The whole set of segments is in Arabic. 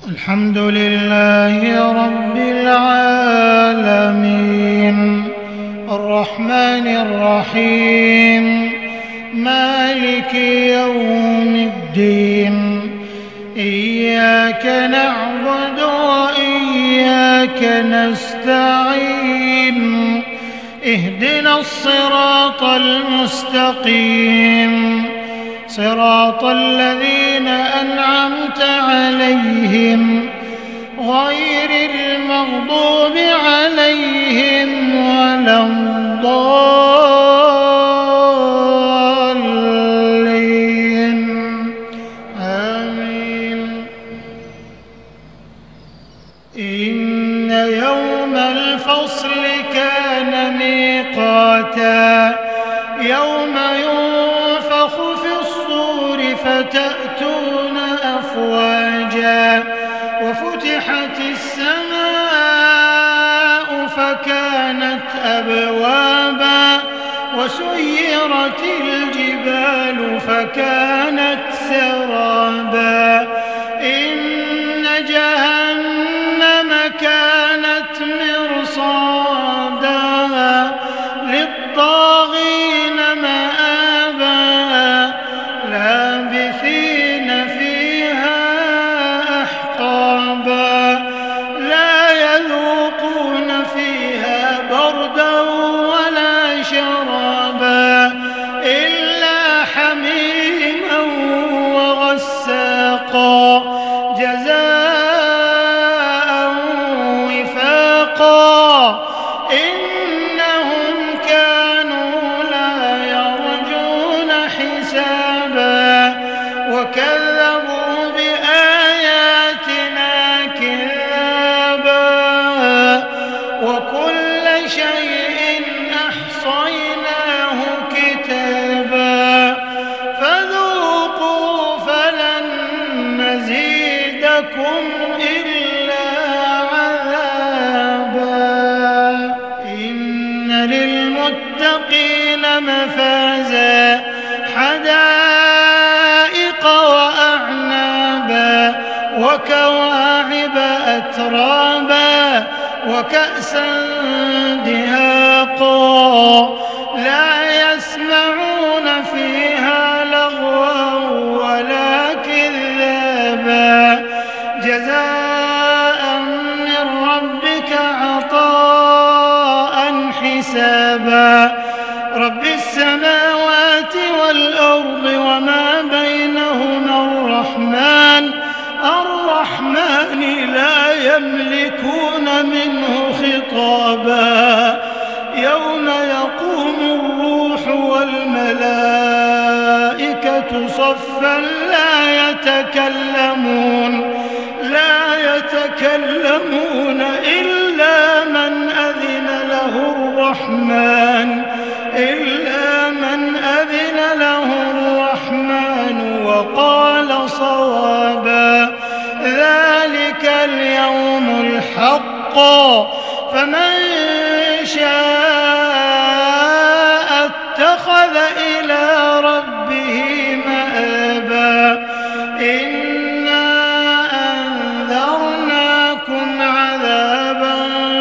الحمد لله رب العالمين الرحمن الرحيم مالك يوم الدين إياك نعبد وإياك نستعين اهدنا الصراط المستقيم صراط الذين أنعمت عليهم غير المغضوب عليهم ولا الضالين آمين. إن يوم الفصل كان ميقاتا يوم ينفخ في الصور فتأتون أفواجا وفتحت السماء فكانت أبوابا وسيرت الجبال فكانت سرابا إن جهنم كانت مرصادا للطاغين مآبا لابثين فيها أحقابا لا يذوقون فيها بردا ولا شرابا إلا حميما وغساقا جزاء وفاقا إنهم كانوا لا يرجون حسابا وكذبوا بآياتنا كذابا وكل شيء أحصيناه كتابا فذوقوا فلن نزيدكم إلا عذابا إن للمتقين مفازا حدائق وأعنابا وكواعب أترابا وكأسا دهاقا لا يسمعون فيها لغوا ولا كذابا جزاء من ربك عطاء حسابا رب السماوات والأرض وما بينهما الرحمن لا يملكون منه خطابا يوم يقوم الروح والملائكة صفا لا يتكلمون إلا من أذن له الرحمن وقال صوابا ذلك اليوم الحق فمن شاء اتخذ إلى ربه مآبا إنا أنذرناكم عذابا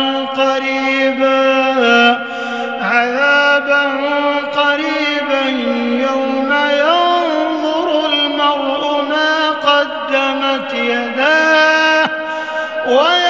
قريبا يوم ينظر المرء ما قدمت يداه